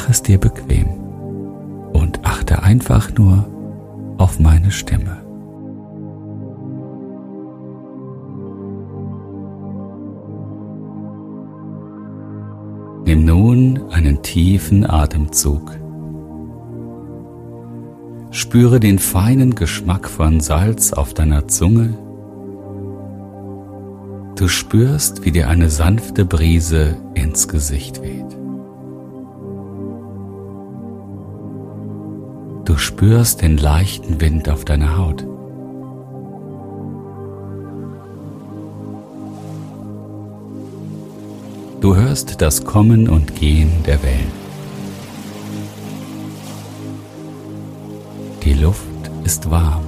Mach es dir bequem und achte einfach nur auf meine Stimme. Nimm nun einen tiefen Atemzug. Spüre den feinen Geschmack von Salz auf deiner Zunge. Du spürst, wie dir eine sanfte Brise ins Gesicht weht. Du spürst den leichten Wind auf deiner Haut. Du hörst das Kommen und Gehen der Wellen. Die Luft ist warm.